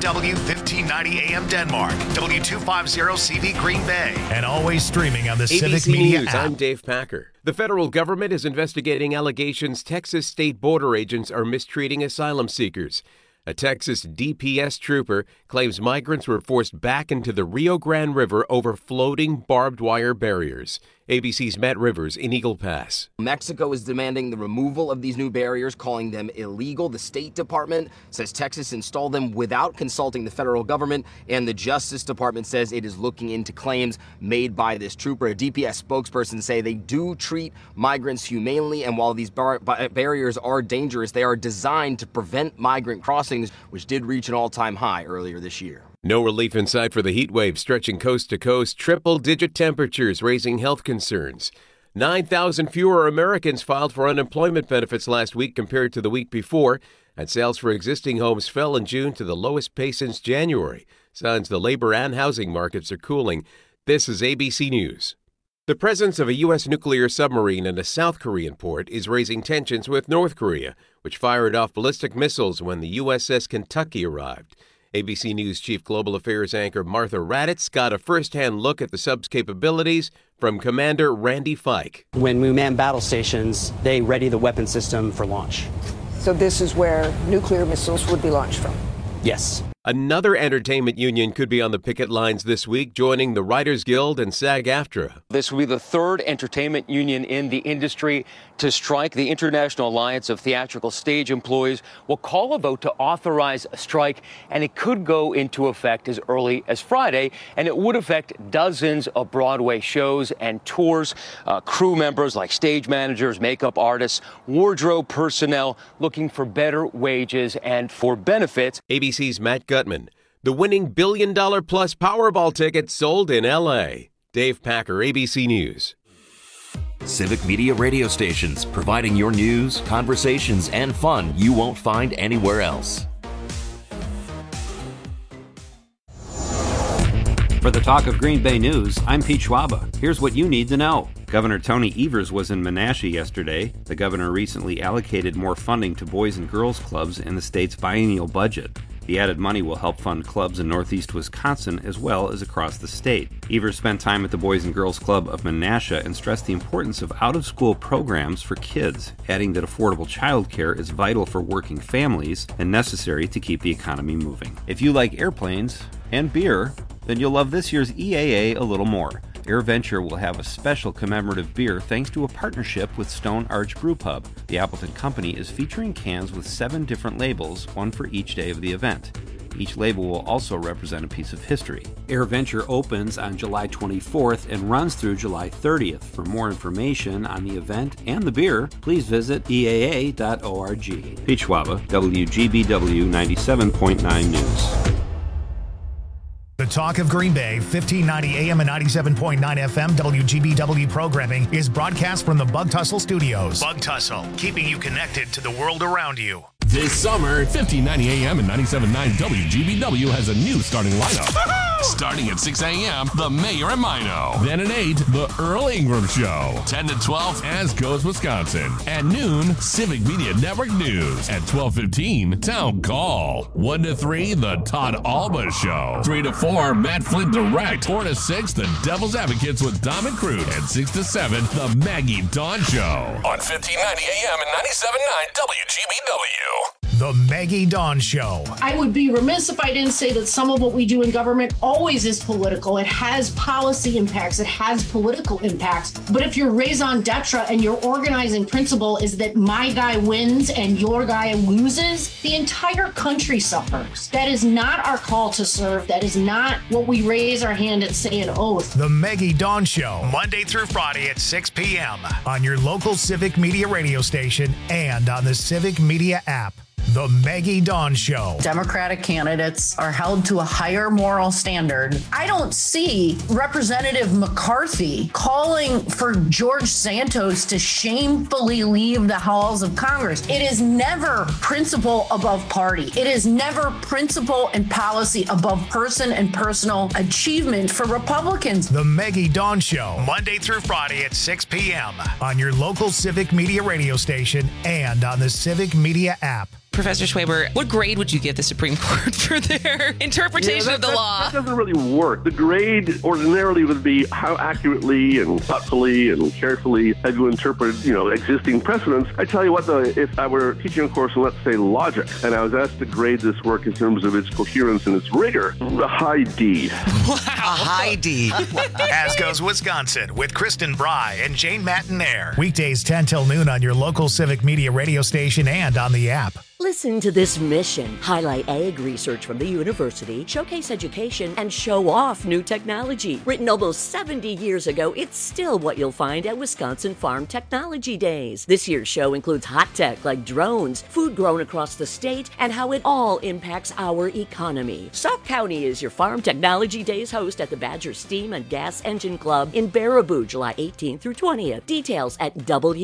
KFMW 1590 AM Denmark, W250CV Green Bay, and always streaming on the ABC Civic Media News, app. I'm Dave Packer. The federal government is investigating allegations Texas state border agents are mistreating asylum seekers. A Texas DPS trooper claims migrants were forced back into the Rio Grande River over floating barbed wire barriers. ABC's Matt Rivers in Eagle Pass. Mexico is demanding the removal of these new barriers, calling them illegal. The State Department says Texas installed them without consulting the federal government, and the Justice Department says it is looking into claims made by this trooper. A DPS spokesperson say they do treat migrants humanely, and while these barriers are dangerous, they are designed to prevent migrant crossings, which did reach an all-time high earlier this year. No relief in sight for the heat wave stretching coast to coast, triple-digit temperatures raising health concerns. 9,000 fewer Americans filed for unemployment benefits last week compared to the week before, and sales for existing homes fell in June to the lowest pace since January. Signs the labor and housing markets are cooling. This is ABC News. The presence of a U.S. nuclear submarine in a South Korean port is raising tensions with North Korea, which fired off ballistic missiles when the USS Kentucky arrived. ABC News Chief Global Affairs anchor Martha Raddatz got a first-hand look at the sub's capabilities from Commander Randy Fike. When we man battle stations, they ready the weapon system for launch. So this is where nuclear missiles would be launched from? Yes. Another entertainment union could be on the picket lines this week, joining the Writers Guild and SAG-AFTRA. This will be the third entertainment union in the industry to strike. The International Alliance of Theatrical Stage Employees will call a vote to authorize a strike, and it could go into effect as early as Friday, and it would affect dozens of Broadway shows and tours. Crew members like stage managers, makeup artists, wardrobe personnel looking for better wages and for benefits. ABC's Matt Gutman. The winning billion-dollar-plus Powerball ticket sold in L.A. Dave Packer, ABC News. Civic Media radio stations, providing your news, conversations, and fun you won't find anywhere else. For the Talk of Green Bay News, I'm Pete Schwaba. Here's what you need to know. Governor Tony Evers was in Menasha yesterday. The governor recently allocated more funding to boys and girls clubs in the state's biennial budget. The added money will help fund clubs in northeast Wisconsin as well as across the state. Evers spent time at the Boys and Girls Club of Menasha and stressed the importance of out-of-school programs for kids, adding that affordable childcare is vital for working families and necessary to keep the economy moving. If you like airplanes and beer, then you'll love this year's EAA a little more. AirVenture will have a special commemorative beer thanks to a partnership with Stone Arch Brew Pub. The Appleton Company is featuring cans with 7 different labels, one for each day of the event. Each label will also represent a piece of history. AirVenture opens on July 24th and runs through July 30th. For more information on the event and the beer, please visit eaa.org. Pete Schwaba, WGBW 97.9 News. The Talk of Green Bay, 1590 AM and 97.9 FM WGBW programming is broadcast from the Bug Tussle Studios. Bug Tussle, keeping you connected to the world around you. This summer, 1590 AM and 97.9 WGBW has a new starting lineup. Starting at 6 a.m., The Mayor and Mino. Then at 8, The Earl Ingram Show. 10 to 12, As Goes Wisconsin. At noon, Civic Media Network News. At 12:15, Town Call. 1 to 3, The Todd Alba Show. 3 to 4, Matt Flint Direct. 4 to 6, The Devil's Advocates with Dom and Crude. And 6 to 7, The Maggie Dawn Show. On 1590 AM and 97.9 WGBW. The Maggie Dawn Show. I would be remiss if I didn't say that some of what we do in government always is political. It has policy impacts. It has political impacts. But if your raison d'etre and your organizing principle is that my guy wins and your guy loses, the entire country suffers. That is not our call to serve. That is not what we raise our hand and say an oath. The Maggie Dawn Show, Monday through Friday at 6 p.m. on your local Civic Media radio station and on the Civic Media app. The Maggie Dawn Show. Democratic candidates are held to a higher moral standard. I don't see Representative McCarthy calling for George Santos to shamefully leave the halls of Congress. It is never principle above party. It is never principle and policy above person and personal achievement for Republicans. The Maggie Dawn Show, Monday through Friday at 6 p.m. on your local Civic Media radio station and on the Civic Media app. Professor Schwaber, what grade would you give the Supreme Court for their interpretation of the law? That doesn't really work. The grade ordinarily would be how accurately and thoughtfully and carefully have you interpreted, existing precedents. I tell you what, though, if I were teaching a course in, let's say, logic, and I was asked to grade this work in terms of its coherence and its rigor, a high D. Wow. A high D. As goes Wisconsin with Kristen Bry and Jane Mattinaire. Weekdays 10 till noon on your local Civic Media radio station and on the app. Listen to this mission. Highlight ag research from the university, showcase education, and show off new technology. Written almost 70 years ago, it's still what you'll find at Wisconsin Farm Technology Days. This year's show includes hot tech like drones, food grown across the state, and how it all impacts our economy. Sauk County is your Farm Technology Days host at the Badger Steam and Gas Engine Club in Baraboo, July 18th through 20th. Details at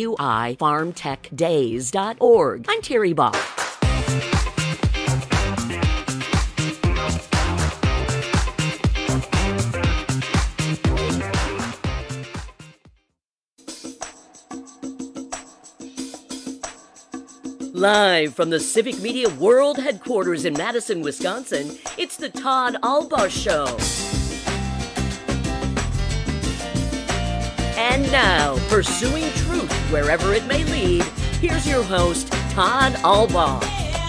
wifarmtechdays.org. I'm Terry Bach. Live from the Civic Media World Headquarters in Madison, Wisconsin, it's the Todd Albaugh Show. And now, pursuing truth wherever it may lead, here's your host, Todd Albaugh.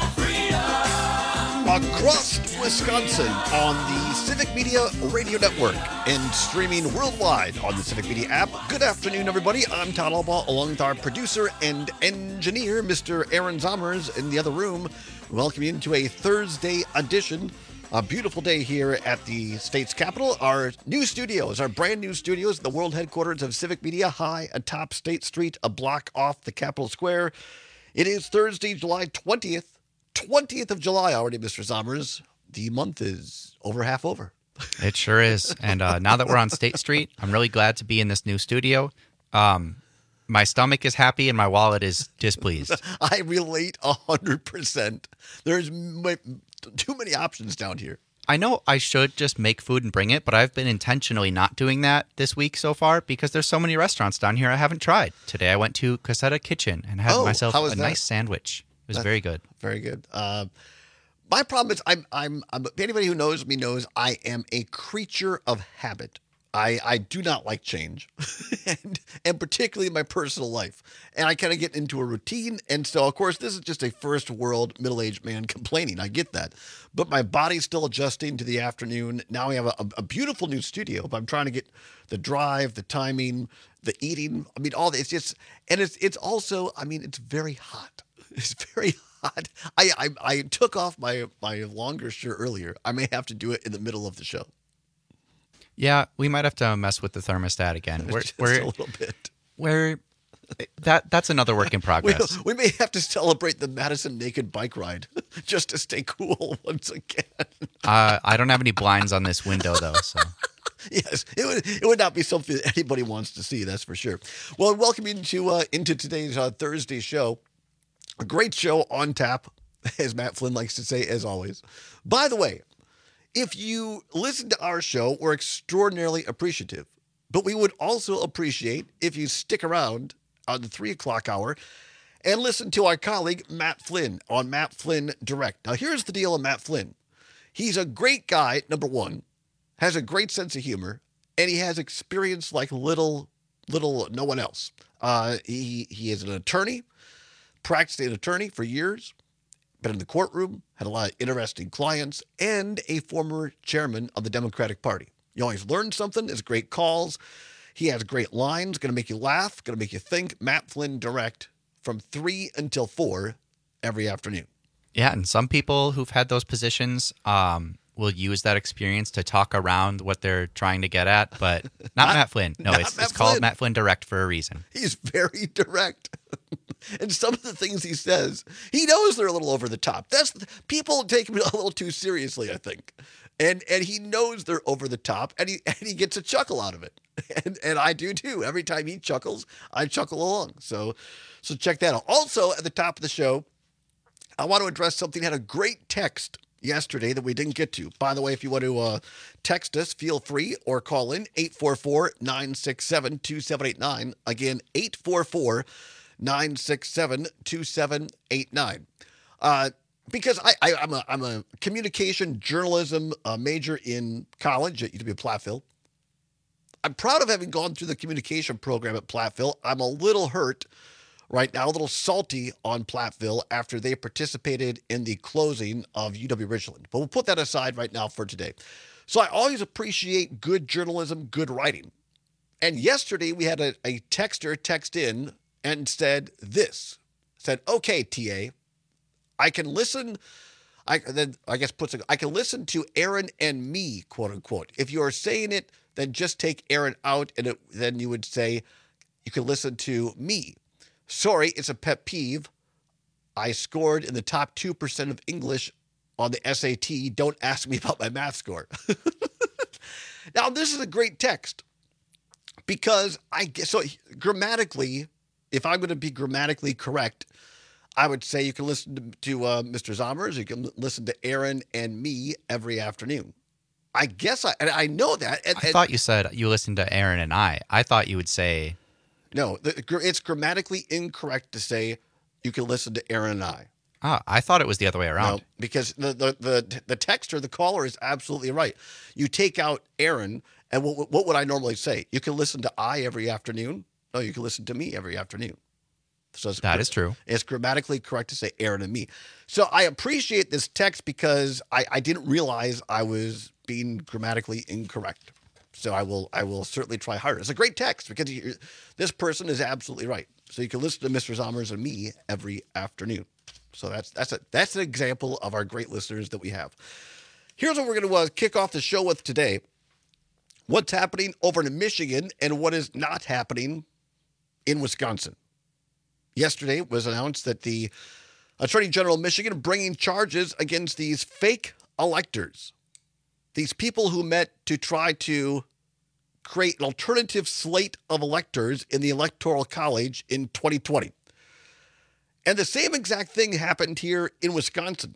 Across Wisconsin on the Civic Media Radio Network and streaming worldwide on the Civic Media app. Good afternoon, everybody. I'm Todd Albaugh, along with our producer and engineer, Mr. Aaron Zommers, in the other room. Welcome you into a Thursday edition. A beautiful day here at the state's capital. Our new studios, our brand new studios, the world headquarters of Civic Media, high atop State Street, a block off the Capitol Square. It is Thursday, July 20th. 20th of July already, Mr. Zommers. The month is over half over. It sure is. And now that we're on State Street, I'm really glad to be in this new studio. My stomach is happy and my wallet is displeased. I relate 100%. There's too many options down here. I know I should just make food and bring it, but I've been intentionally not doing that this week so far because there's so many restaurants down here I haven't tried. Today I went to Casetta Kitchen and had myself a nice sandwich. It was very good. Very good. My problem is I'm anybody who knows me knows I am a creature of habit. I do not like change, and particularly in my personal life. And I kind of get into a routine. And so, of course, this is just a first world middle-aged man complaining. I get that. But my body's still adjusting to the afternoon. Now we have a beautiful new studio, but I'm trying to get the drive, the timing, the eating. I mean, all this. It's also, it's very hot. It's very hot. I took off my longer shirt earlier. I may have to do it in the middle of the show. Yeah, we might have to mess with the thermostat again. Just a little bit. That's another work in progress. We may have to celebrate the Madison Naked Bike Ride just to stay cool once again. I don't have any blinds on this window, though, so... Yes, it would not be something that anybody wants to see, that's for sure. Well, welcome into today's Thursday show. A great show on tap, as Matt Flynn likes to say, as always. By the way, if you listen to our show, we're extraordinarily appreciative. But we would also appreciate if you stick around on the 3 o'clock hour and listen to our colleague, Matt Flynn, on Matt Flynn Direct. Now, here's the deal on Matt Flynn. He's a great guy, number one, has a great sense of humor, and he has experience like little no one else. He is an attorney. Practiced an attorney for years, been in the courtroom, had a lot of interesting clients, and a former chairman of the Democratic Party. You always learn something. Has great calls. He has great lines. Going to make you laugh. Going to make you think. Matt Flynn Direct from 3 until 4 every afternoon. Yeah, and some people who've had those positions will use that experience to talk around what they're trying to get at, but not Matt Flynn. No, it's called Matt Flynn Direct for a reason. He's very direct. And some of the things he says, he knows they're a little over the top. People take him a little too seriously, I think. And he knows they're over the top, and he gets a chuckle out of it. And I do too. Every time he chuckles, I chuckle along. So check that out. Also, at the top of the show, I want to address something. I had a great text yesterday that we didn't get to. By the way, if you want to text us, feel free, or call in 844-967-2789. Again, 844-967-2789. Because I'm a communication journalism major in college at UW Platteville. I'm proud of having gone through the communication program at Platteville. I'm a little hurt right now, a little salty on Platteville after they participated in the closing of UW Richland. But we'll put that aside right now for today. So I always appreciate good journalism, good writing. And yesterday we had a texter text in and said this. Said, okay, TA, I can listen. I can listen to Aaron and me, quote unquote. If you are saying it, then just take Aaron out, and then you would say you can listen to me. Sorry, it's a pet peeve. I scored in the top 2% of English on the SAT. Don't ask me about my math score. Now, this is a great text because grammatically, if I'm going to be grammatically correct, I would say you can listen to Mr. Zommers. You can listen to Aaron and me every afternoon. I guess I know that. I thought you said you listened to Aaron and I. I thought you would say... No, it's grammatically incorrect to say you can listen to Aaron and I. Ah, I thought it was the other way around. No, because the texter, the caller, is absolutely right. You take out Aaron, and what would I normally say? You can listen to I every afternoon? No, you can listen to me every afternoon. So that is true. It's grammatically correct to say Aaron and me. So I appreciate this text because I didn't realize I was being grammatically incorrect. So I will certainly try harder. It's a great text because this person is absolutely right. So you can listen to Mr. Zommers and me every afternoon. So that's an example of our great listeners that we have. Here's what we're going to kick off the show with today. What's happening over in Michigan and what is not happening in Wisconsin. Yesterday it was announced that the Attorney General of Michigan bringing charges against these fake electors. These people who met to try to create an alternative slate of electors in the Electoral College in 2020. And the same exact thing happened here in Wisconsin.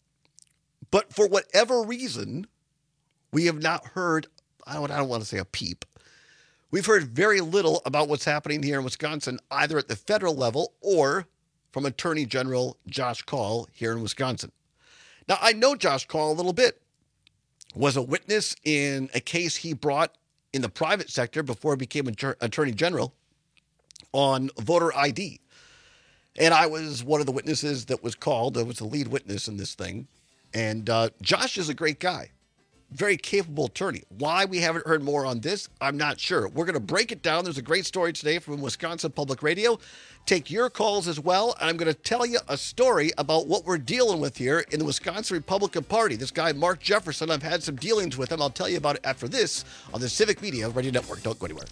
But for whatever reason, we have not heard, I don't want to say a peep. We've heard very little about what's happening here in Wisconsin, either at the federal level or from Attorney General Josh Kaul here in Wisconsin. Now, I know Josh Kaul a little bit. Was a witness in a case he brought in the private sector before he became Attorney General on voter ID. And I was one of the witnesses that was called. I was the lead witness in this thing. And Josh is a great guy. Very capable attorney. Why we haven't heard more on this, I'm not sure. We're going to break it down. There's a great story today from Wisconsin Public Radio. Take your calls as well, and I'm going to tell you a story about what we're dealing with here in the Wisconsin Republican Party. This guy, Mark Jefferson, I've had some dealings with him. I'll tell you about it after this on the Civic Media Radio Network. Don't go anywhere.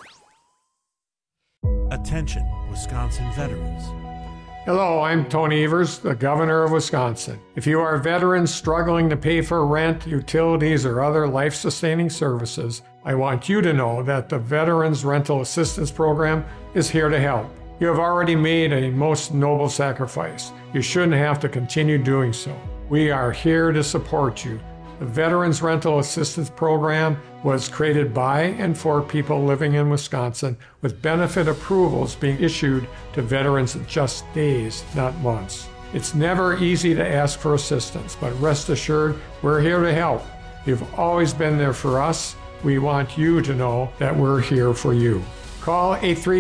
Attention, Wisconsin veterans. Hello, I'm Tony Evers, the Governor of Wisconsin. If you are a veteran struggling to pay for rent, utilities, or other life-sustaining services, I want you to know that the Veterans Rental Assistance Program is here to help. You have already made a most noble sacrifice. You shouldn't have to continue doing so. We are here to support you. The Veterans Rental Assistance Program was created by and for people living in Wisconsin, with benefit approvals being issued to veterans in just days, not months. It's never easy to ask for assistance, but rest assured, we're here to help. You've always been there for us. We want you to know that we're here for you. Call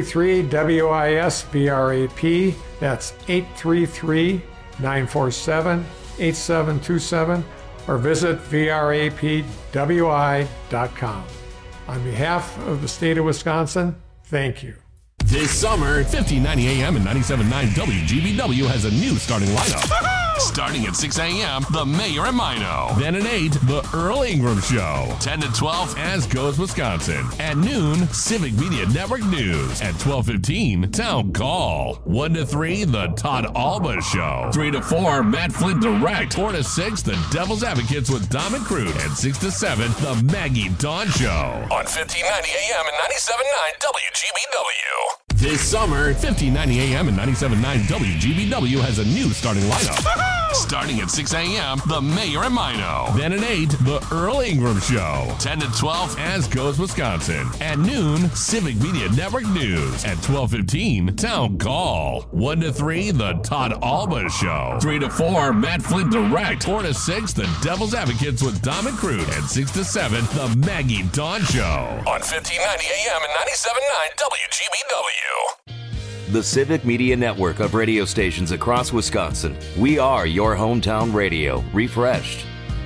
833-WIS-VRAP. That's 833-947-8727. or visit vrapwi.com. On behalf of the state of Wisconsin, thank you. This summer, 1590 AM and 97.9 WGBW has a new starting lineup. Starting at 6 a.m., The Mayor and Mino. Then at 8, The Earl Ingram Show. 10 to 12, As Goes Wisconsin. At noon, Civic Media Network News. At 12:15, Town Call. 1 to 3, The Todd Alba Show. 3 to 4, Matt Flint Direct. 4 to 6, The Devil's Advocates with Dom and Crude. And 6 to 7, The Maggie Dawn Show. On 1590 AM and 97.9 WGBW. This summer, 1590 AM and 97.9 WGBW has a new starting lineup. Starting at 6 a.m., The Mayor and Mino. Then at 8, The Earl Ingram Show. 10 to 12, As Goes Wisconsin. At noon, Civic Media Network News. At 12:15, Town Call. 1 to 3, The Todd Alba Show. 3 to 4, Matt Flynn Direct. 4 to 6, The Devil's Advocates with Dom and Crude. And 6 to 7, The Maggie Dawn Show. On 1590 AM and 97.9 WGBW. The Civic Media Network of radio stations across Wisconsin. We are your hometown radio, refreshed.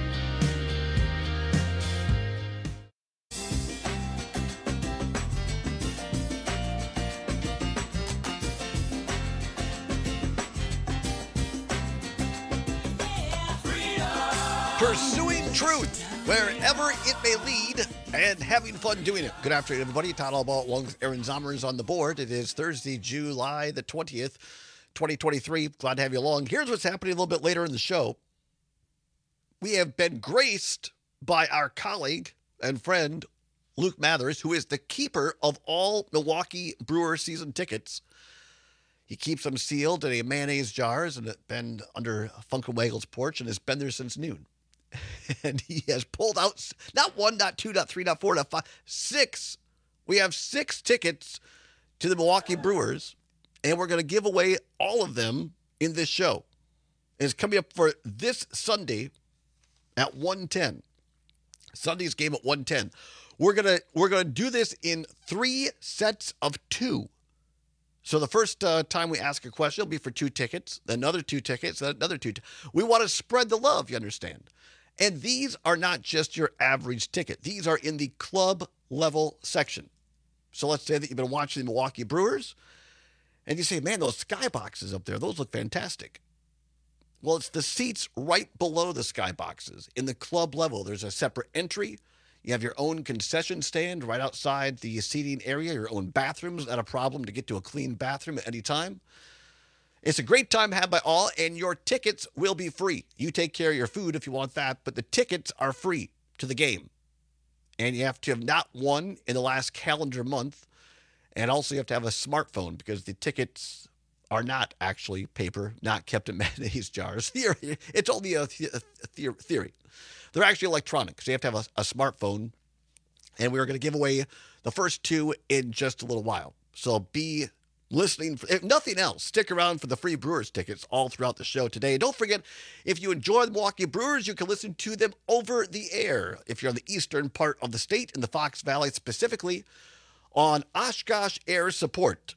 Pursuing truth wherever it may lead and having fun doing it. Good afternoon, everybody. Todd Albaugh along with Aaron Zommers on the board. It is Thursday, July the 20th, 2023. Glad to have you along. Here's what's happening a little bit later in the show. We have been graced by our colleague and friend, Luke Mathers, who is the keeper of all Milwaukee Brewers season tickets. He keeps them sealed in a mayonnaise jars and been under Funkenwagel's porch and has been there since noon. And he has pulled out not 1, not 2, not 3, not 4, not 5, 6. We have 6 tickets to the Milwaukee Brewers, and we're going to give away all of them in this show. It's coming up for this Sunday at 1:10. Sunday's game at 1:10. We're gonna do this in 3 sets of 2. So the first time we ask a question, it'll be for 2 tickets, then another 2 tickets, then another 2. We want to spread the love, you understand. And these are not just your average ticket. These are in the club level section. So let's say that you've been watching the Milwaukee Brewers, and you say, man, those skyboxes up there, those look fantastic. Well, it's the seats right below the skyboxes. In the club level, there's a separate entry. You have your own concession stand right outside the seating area, your own bathrooms. Not a problem to get to a clean bathroom at any time. It's a great time had by all, and your tickets will be free. You take care of your food if you want that, but the tickets are free to the game. And you have to have not won in the last calendar month, and also you have to have a smartphone because the tickets are not actually paper, not kept in mayonnaise jars. Theory. It's only a theory. They're actually electronic, so you have to have a smartphone, and we're going to give away the first 2 in just a little while. So be listening. If nothing else, stick around for the free Brewers tickets all throughout the show today. And don't forget, if you enjoy the Milwaukee Brewers, you can listen to them over the air. If you're in the eastern part of the state, in the Fox Valley specifically, on Oshkosh Air Support,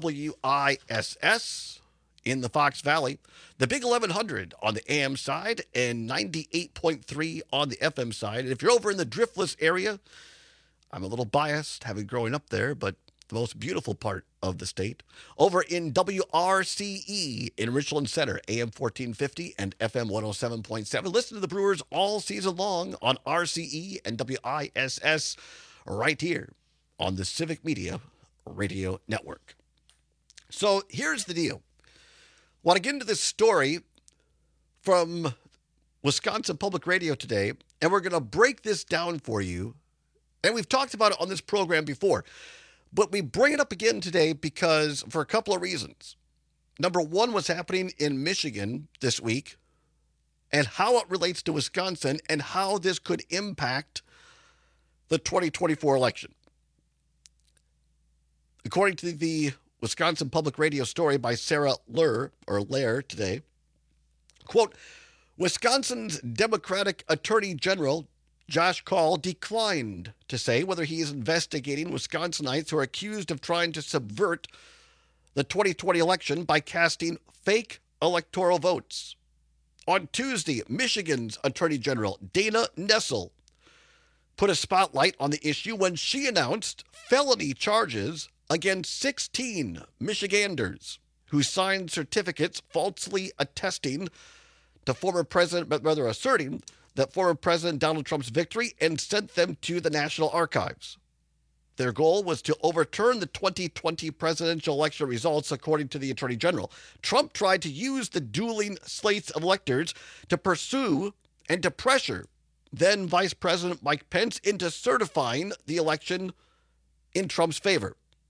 WISS, in the Fox Valley, the Big 1100 on the AM side, and 98.3 on the FM side. And if you're over in the Driftless area, I'm a little biased, having growing up there, but the most beautiful part of the state, over in WRCE in Richland Center, AM 1450 and FM 107.7. Listen to the Brewers all season long on RCE and WISS right here on the Civic Media Radio Network. So here's the deal. I want to get into this story from Wisconsin Public Radio today, and we're going to break this down for you. And we've talked about it on this program before, but we bring it up again today because for a couple of reasons. Number one, what's happening in Michigan this week and how it relates to Wisconsin and how this could impact the 2024 election. According to the Wisconsin Public Radio story by Sarah Lair today, quote, Wisconsin's Democratic Attorney General Josh Kaul declined to say whether he is investigating Wisconsinites who are accused of trying to subvert the 2020 election by casting fake electoral votes. On Tuesday, Michigan's Attorney General Dana Nessel put a spotlight on the issue when she announced felony charges against 16 Michiganders who signed certificates falsely attesting to former President, but rather asserting that former President Donald Trump's victory and sent them to the National Archives. Their goal was to overturn the 2020 presidential election results, according to the Attorney General. Trump tried to use the dueling slates of electors to pursue and to pressure then Vice President Mike Pence into certifying the election in Trump's favor.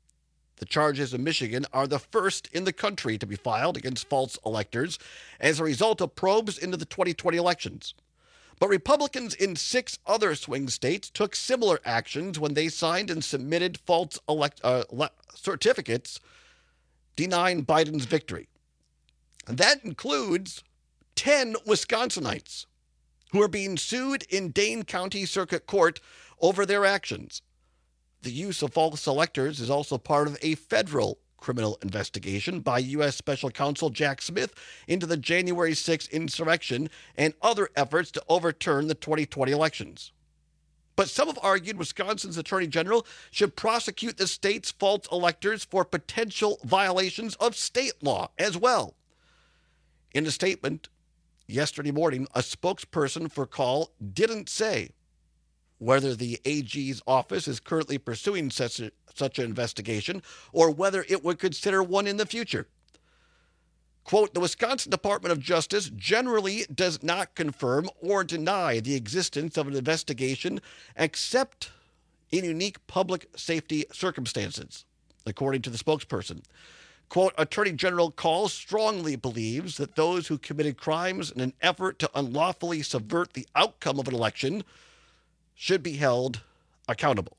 The charges in Michigan are the first in the country to be filed against false electors as a result of probes into the 2020 elections. But Republicans in 6 other swing states took similar actions when they signed and submitted false certificates denying Biden's victory. And that includes 10 Wisconsinites who are being sued in Dane County Circuit Court over their actions. The use of false electors is also part of a federal criminal investigation by U.S. Special Counsel Jack Smith into the January 6th insurrection and other efforts to overturn the 2020 elections. But some have argued Wisconsin's Attorney General should prosecute the state's false electors for potential violations of state law as well. In a statement yesterday morning, a spokesperson for Call didn't say whether the AG's office is currently pursuing such an investigation or whether it would consider one in the future. Quote, the Wisconsin Department of Justice generally does not confirm or deny the existence of an investigation except in unique public safety circumstances, according to the spokesperson. Quote, Attorney General Call strongly believes that those who committed crimes in an effort to unlawfully subvert the outcome of an election should be held accountable.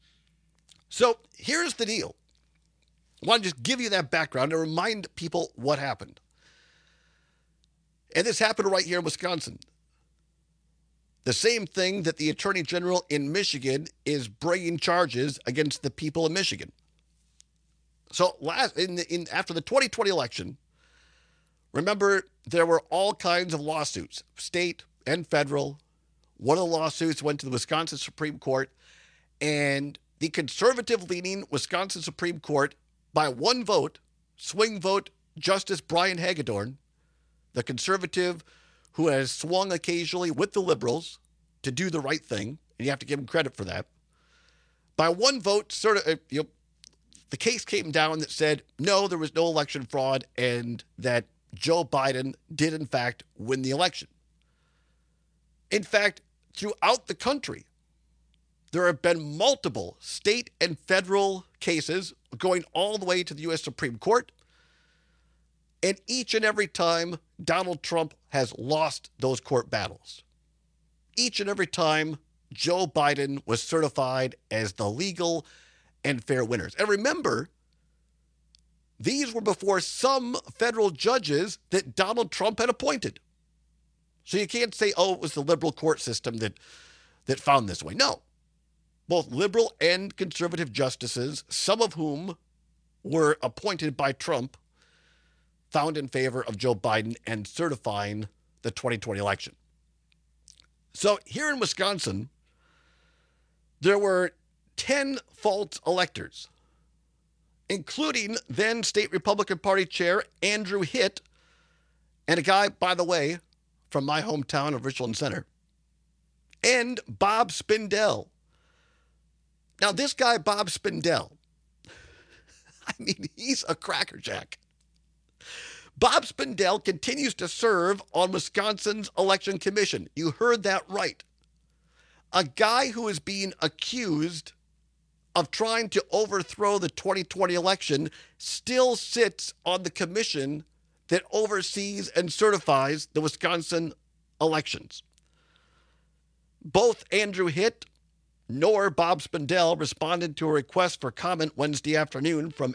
So here's the deal. I want to just give you that background and remind people what happened. And this happened right here in Wisconsin. The same thing that the Attorney General in Michigan is bringing charges against the people of Michigan. So after the 2020 election, remember there were all kinds of lawsuits, state and federal. One of the lawsuits went to the Wisconsin Supreme Court, and the conservative-leaning Wisconsin Supreme Court, by one vote, swing vote, Justice Brian Hagedorn, the conservative who has swung occasionally with the liberals to do the right thing, and you have to give him credit for that. By one vote, the case came down that said, no, there was no election fraud, and that Joe Biden did, in fact, win the election. In fact, throughout the country, there have been multiple state and federal cases going all the way to the U.S. Supreme Court. And each and every time, Donald Trump has lost those court battles. Each and every time, Joe Biden was certified as the legal and fair winners. And remember, these were before some federal judges that Donald Trump had appointed. So you can't say, oh, it was the liberal court system that found this way. No. Both liberal and conservative justices, some of whom were appointed by Trump, found in favor of Joe Biden and certifying the 2020 election. So here in Wisconsin, there were 10 false electors, including then State Republican Party Chair Andrew Hitt, and a guy, by the way, from my hometown of Richland Center, and Bob Spindell. Now, this guy, Bob Spindell, I mean, he's a crackerjack. Bob Spindell continues to serve on Wisconsin's election commission. You heard that right. A guy who is being accused of trying to overthrow the 2020 election still sits on the commission that oversees and certifies the Wisconsin elections. Both Andrew Hitt nor Bob Spindell responded to a request for comment Wednesday afternoon from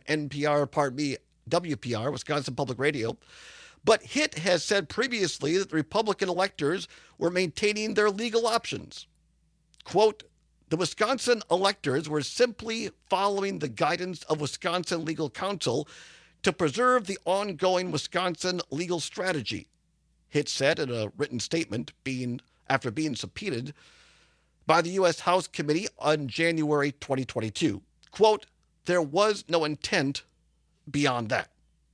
WPR, Wisconsin Public Radio. But Hitt has said previously that the Republican electors were maintaining their legal options. Quote, the Wisconsin electors were simply following the guidance of Wisconsin Legal Counsel to preserve the ongoing Wisconsin legal strategy, Hitt said in a written statement after being subpoenaed by the U.S. House Committee on January 2022. Quote, there was no intent beyond that.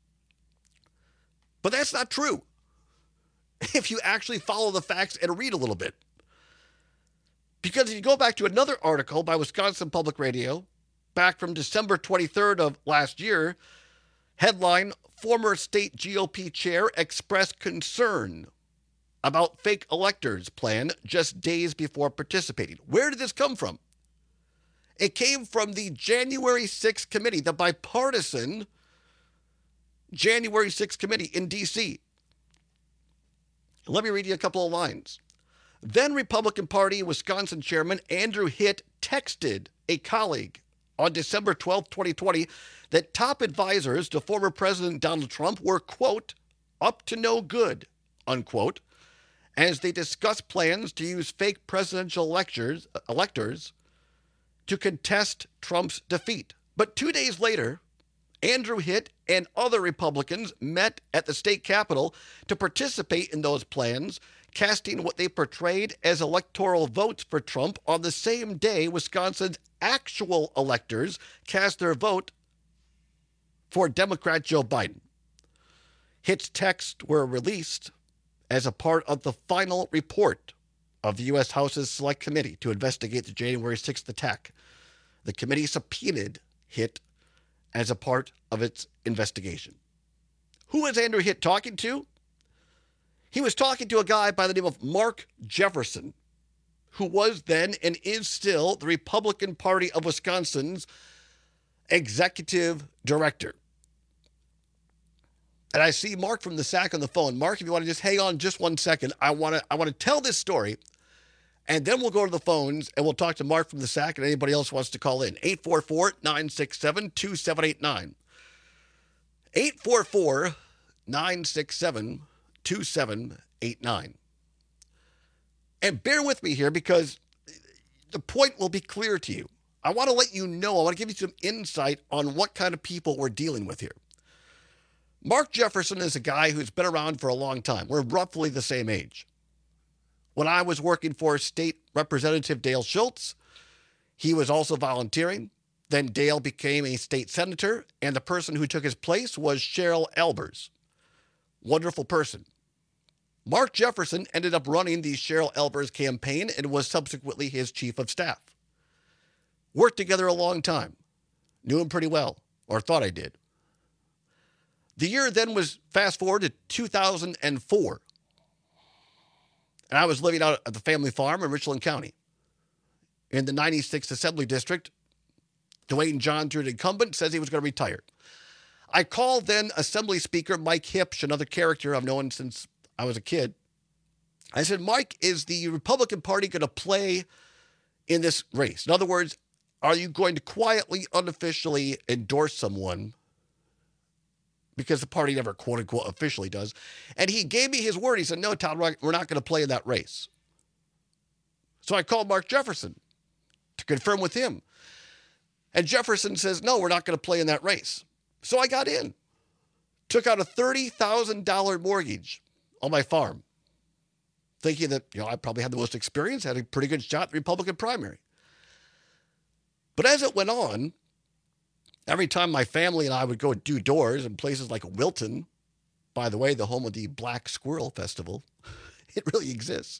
But that's not true if you actually follow the facts and read a little bit. Because if you go back to another article by Wisconsin Public Radio, back from December 23rd of last year, headline, former state GOP chair expressed concern about fake electors plan just days before participating. Where did this come from? It came from the January 6th committee, the bipartisan January 6th committee in D.C. Let me read you a couple of lines. Then Republican Party Wisconsin Chairman Andrew Hitt texted a colleague on December 12, 2020, that top advisors to former President Donald Trump were, quote, up to no good, unquote, as they discussed plans to use fake presidential electors to contest Trump's defeat. But 2 days later, Andrew Hitt and other Republicans met at the state capitol to participate in those plans, casting what they portrayed as electoral votes for Trump on the same day Wisconsin's actual electors cast their vote for Democrat Joe Biden. Hitt's texts were released as a part of the final report of the U.S. House's Select Committee to investigate the January 6th attack. The committee subpoenaed Hitt as a part of its investigation. Who is Andrew Hitt talking to? He was talking to a guy by the name of Mark Jefferson, who was then and is still the Republican Party of Wisconsin's executive director. And I see Mark from the SAC on the phone. Mark, if you want to just hang on just 1 second, I want to tell this story, and then we'll go to the phones and we'll talk to Mark from the SAC and anybody else wants to call in. 844-967-2789. 844-967-2789. And bear with me here because the point will be clear to you. I want to let you know, I want to give you some insight on what kind of people we're dealing with here. Mark Jefferson is a guy who's been around for a long time. We're roughly the same age. When I was working for State Representative Dale Schultz, he was also volunteering. Then Dale became a state senator, and the person who took his place was Cheryl Albers. Wonderful person. Mark Jefferson ended up running the Cheryl Albers campaign and was subsequently his chief of staff. Worked together a long time. Knew him pretty well, or thought I did. The year then was fast forward to 2004. And I was living out at the family farm in Richland County. In the 96th Assembly District, Dwayne Johns, your incumbent, says he was going to retire. I called then Assembly Speaker Mike Hipsch, another character I've known since I was a kid. I said, Mike, is the Republican Party going to play in this race? In other words, are you going to quietly, unofficially endorse someone? Because the party never, quote unquote, officially does. And he gave me his word. He said, no, Todd, we're not going to play in that race. So I called Mark Jefferson to confirm with him. And Jefferson says, no, we're not going to play in that race. So I got in. Took out a $30,000 mortgage on my farm, thinking that, I probably had the most experience, had a pretty good shot at the Republican primary. But as it went on, every time my family and I would go do doors in places like Wilton, by the way, the home of the Black Squirrel Festival, it really exists.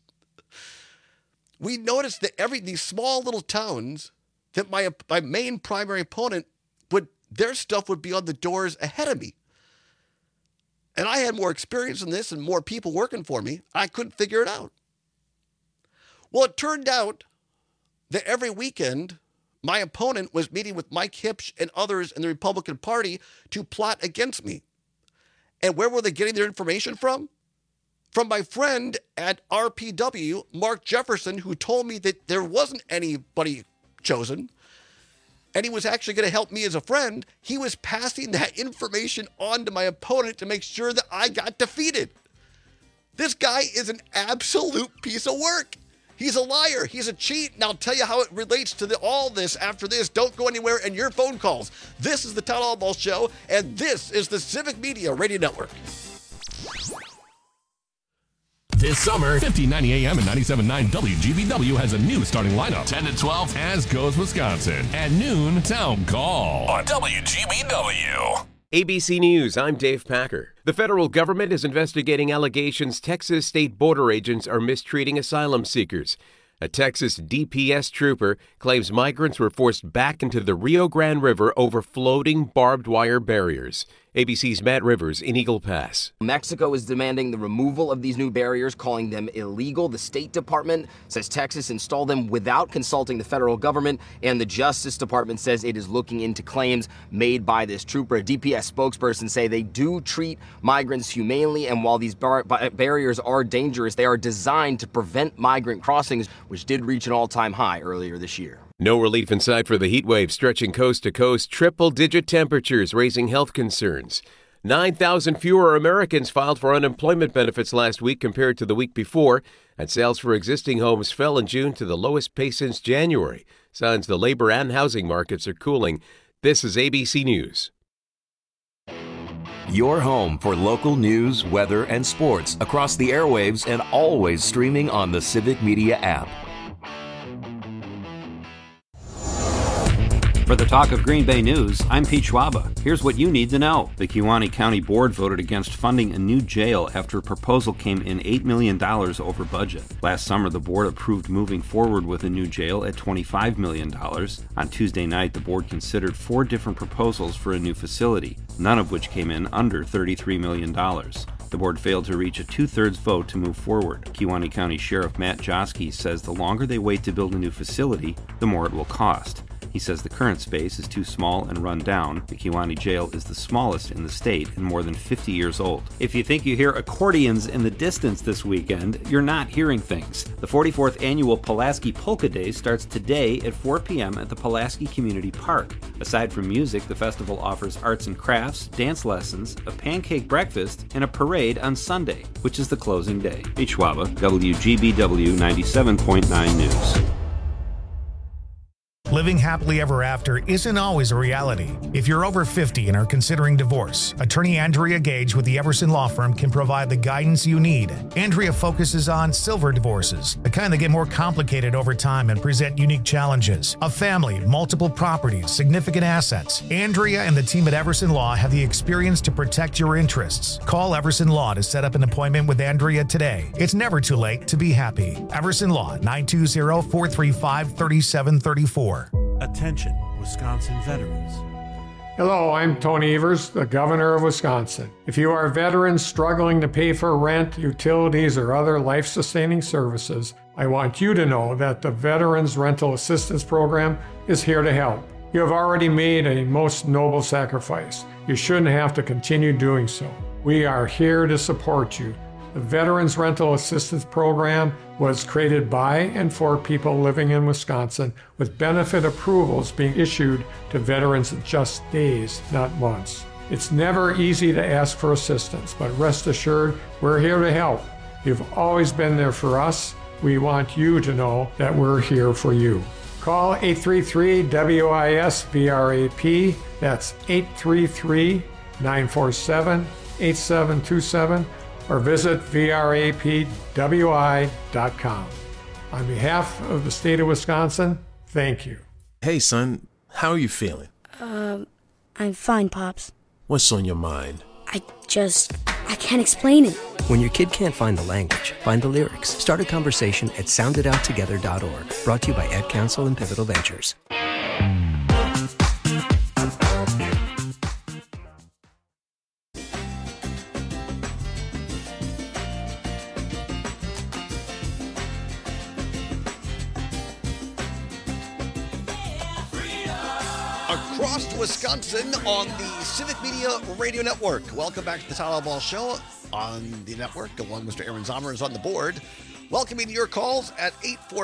We noticed that these small little towns, that my main primary opponent their stuff would be on the doors ahead of me. And I had more experience in this and more people working for me. I couldn't figure it out. Well, it turned out that every weekend, my opponent was meeting with Mike Hipsch and others in the Republican Party to plot against me. And where were they getting their information from? From my friend at RPW, Mark Jefferson, who told me that there wasn't anybody chosen, and he was actually going to help me as a friend. He was passing that information on to my opponent to make sure that I got defeated. This guy is an absolute piece of work. He's a liar. He's a cheat. And I'll tell you how it relates to all this after this. Don't go anywhere and your phone calls. This is the Todd Albaugh Show, and this is the Civic Media Radio Network. This summer, 1590 AM and 97.9 WGBW has a new starting lineup. 10 to 12, As Goes Wisconsin. At noon, Town Call on WGBW. ABC News, I'm Dave Packer. The federal government is investigating allegations Texas state border agents are mistreating asylum seekers. A Texas DPS trooper claims migrants were forced back into the Rio Grande River over floating barbed wire barriers. ABC's Matt Rivers in Eagle Pass. Mexico is demanding the removal of these new barriers, calling them illegal. The State Department says Texas installed them without consulting the federal government, and the Justice Department says it is looking into claims made by this trooper. A DPS spokesperson say they do treat migrants humanely, and while these barriers are dangerous, they are designed to prevent migrant crossings, which did reach an all-time high earlier this year. No relief in sight for the heat wave stretching coast to coast. Triple-digit temperatures raising health concerns. 9,000 fewer Americans filed for unemployment benefits last week compared to the week before, and sales for existing homes fell in June to the lowest pace since January. Signs the labor and housing markets are cooling. This is ABC News. Your home for local news, weather, and sports across the airwaves and always streaming on the Civic Media app. For the Talk of Green Bay News, I'm Pete Schwaba. Here's what you need to know. The Kewaunee County Board voted against funding a new jail after a proposal came in $8 million over budget. Last summer, the board approved moving forward with a new jail at $25 million. On Tuesday night, the board considered 4 different proposals for a new facility, none of which came in under $33 million. The board failed to reach a 2/3 vote to move forward. Kewaunee County Sheriff Matt Joski says the longer they wait to build a new facility, the more it will cost. He says the current space is too small and run down. The Kewaunee Jail is the smallest in the state and more than 50 years old. If you think you hear accordions in the distance this weekend, you're not hearing things. The 44th annual Pulaski Polka Day starts today at 4 p.m. at the Pulaski Community Park. Aside from music, the festival offers arts and crafts, dance lessons, a pancake breakfast, and a parade on Sunday, which is the closing day. Pete Schwaba, WGBW 97.9 News. Living happily ever after isn't always a reality. If you're over 50 and are considering divorce, attorney Andrea Gage with the Everson Law Firm can provide the guidance you need. Andrea focuses on silver divorces, the kind that get more complicated over time and present unique challenges. A family, multiple properties, significant assets. Andrea and the team at Everson Law have the experience to protect your interests. Call Everson Law to set up an appointment with Andrea today. It's never too late to be happy. Everson Law, 920-435-3734. Attention, Wisconsin veterans. Hello, I'm Tony Evers, the Governor of Wisconsin. If you are veterans struggling to pay for rent, utilities, or other life-sustaining services, I want you to know that the Veterans Rental Assistance Program is here to help. You have already made a most noble sacrifice. You shouldn't have to continue doing so. We are here to support you. The Veterans Rental Assistance Program was created by and for people living in Wisconsin, with benefit approvals being issued to veterans in just days, not months. It's never easy to ask for assistance, but rest assured, we're here to help. You've always been there for us. We want you to know that we're here for you. Call 833-WIS-VRAP. That's 833-947-8727. or visit vrapwi.com. On behalf of the state of Wisconsin, thank you. Hey, son, how are you feeling? I'm fine, Pops. What's on your mind? I can't explain it. When your kid can't find the language, find the lyrics. Start a conversation at sounditouttogether.org. Brought to you by Ad Council and Pivotal Ventures. Across Wisconsin on the Civic Media Radio Network. Welcome back to the Tyler Ball Show on the network. Along Mr. Aaron Zomer is on the board. Welcoming your calls at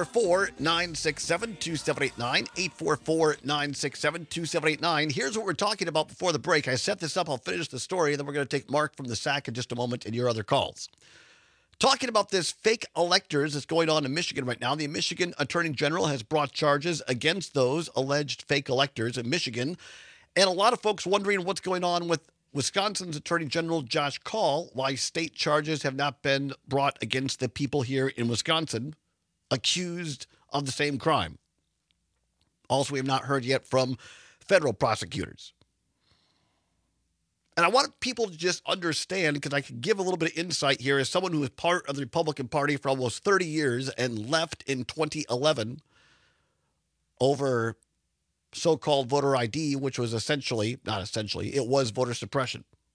844-967-2789, 844-967-2789. Here's what we're talking about before the break. I set this up. I'll finish the story, then we're going to take Mark from the SAC in just a moment and your other calls. Talking about this fake electors that's going on in Michigan right now. The Michigan Attorney General has brought charges against those alleged fake electors in Michigan. And a lot of folks wondering what's going on with Wisconsin's Attorney General Josh Kaul, why state charges have not been brought against the people here in Wisconsin accused of the same crime. Also, we have not heard yet from federal prosecutors. And I want people to just understand, because I can give a little bit of insight here as someone who was part of the Republican Party for almost 30 years and left in 2011 over so-called voter ID, which was it was voter suppression.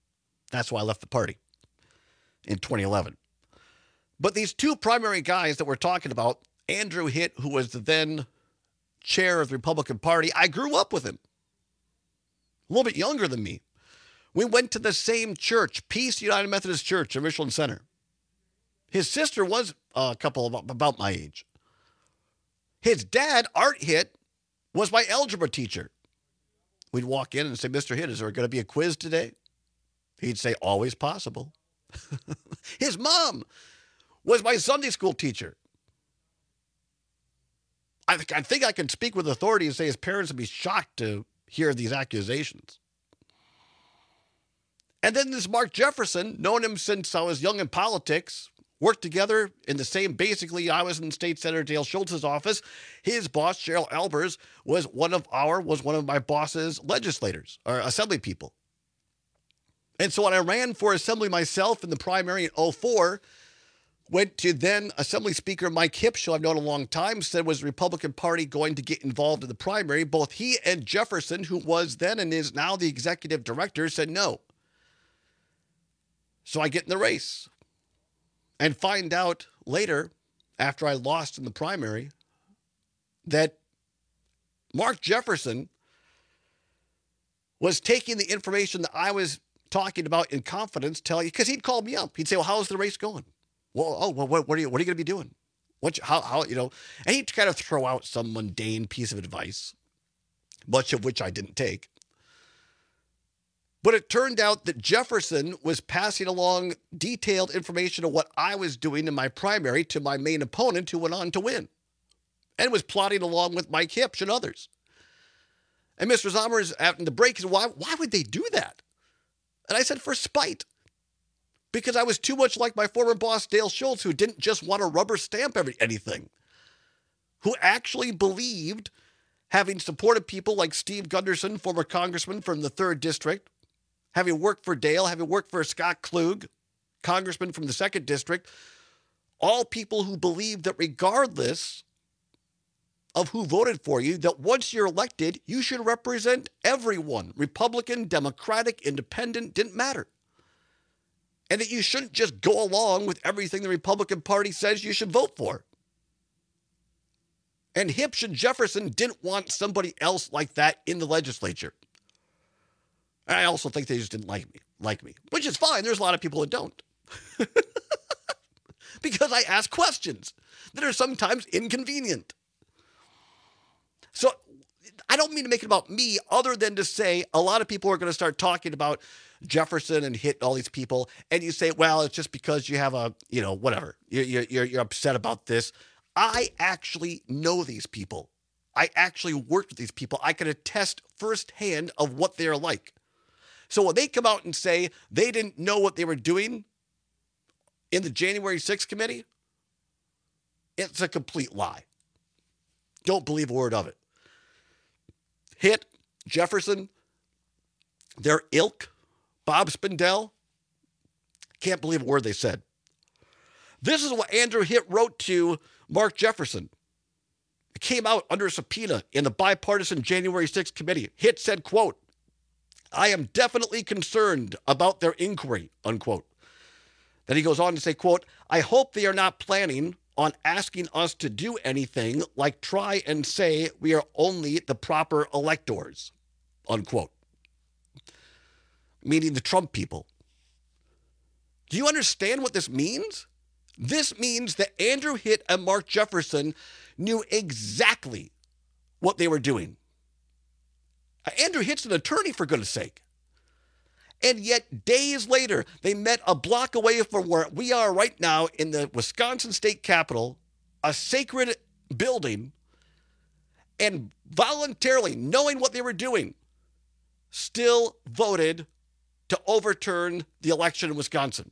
That's why I left the party in 2011. But these two primary guys that we're talking about, Andrew Hitt, who was the then chair of the Republican Party, I grew up with him. A little bit younger than me. We went to the same church, Peace United Methodist Church in Richland Center. His sister was a couple about my age. His dad, Art Hitt, was my algebra teacher. We'd walk in and say, Mr. Hitt, is there going to be a quiz today? He'd say, always possible. His mom was my Sunday school teacher. I think I can speak with authority and say his parents would be shocked to hear these accusations. And then this Mark Jefferson, known him since I was young in politics, worked together in the same, basically, I was in State Senator Dale Schultz's office. His boss, Cheryl Albers, was one of my boss's legislators, or assembly people. And so when I ran for assembly myself in the primary in 2004, went to then Assembly Speaker Mike Hipsch, who I've known a long time, said was the Republican Party going to get involved in the primary. Both he and Jefferson, who was then and is now the executive director, said no. So I get in the race and find out later, after I lost in the primary, that Mark Jefferson was taking the information that I was talking about in confidence, telling, because he'd call me up. He'd say, well, how's the race going? Well, what are you going to be doing? How, and he'd kind of throw out some mundane piece of advice, much of which I didn't take. But it turned out that Jefferson was passing along detailed information of what I was doing in my primary to my main opponent, who went on to win, and was plotting along with Mike Hipsch and others. And Mr. Zommers, after the break, said, why would they do that? And I said, for spite. Because I was too much like my former boss, Dale Schultz, who didn't just want to rubber stamp anything, who actually believed, having supported people like Steve Gunderson, former congressman from the 3rd District, having worked for Dale, having worked for Scott Klug, congressman from the 2nd District, all people who believed that regardless of who voted for you, that once you're elected, you should represent everyone. Republican, Democratic, Independent, didn't matter. And that you shouldn't just go along with everything the Republican Party says you should vote for. And Hipsch and Jefferson didn't want somebody else like that in the legislature. I also think they just didn't like me, which is fine. There's a lot of people that don't. Because I ask questions that are sometimes inconvenient. So I don't mean to make it about me, other than to say a lot of people are going to start talking about Jefferson and Hitt, all these people, and you say, well, it's just because you have a, whatever. You're upset about this. I actually know these people. I actually worked with these people. I can attest firsthand of what they're like. So when they come out and say they didn't know what they were doing in the January 6th committee, it's a complete lie. Don't believe a word of it. Hitt, Jefferson, their ilk, Bob Spindell, can't believe a word they said. This is what Andrew Hitt wrote to Mark Jefferson. It came out under subpoena in the bipartisan January 6th committee. Hitt said, quote, I am definitely concerned about their inquiry, unquote. Then he goes on to say, quote, I hope they are not planning on asking us to do anything like try and say we are only the proper electors, unquote. Meaning the Trump people. Do you understand what this means? This means that Andrew Hitt and Mark Jefferson knew exactly what they were doing. Andrew Hitt's an attorney, for goodness sake. And yet, days later, they met a block away from where we are right now in the Wisconsin State Capitol, a sacred building, and voluntarily, knowing what they were doing, still voted to overturn the election in Wisconsin.